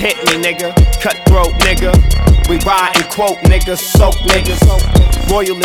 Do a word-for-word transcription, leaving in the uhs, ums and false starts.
hit me, nigga. Cutthroat, nigga. We ride and quote, nigga. Soak, niggas. Royal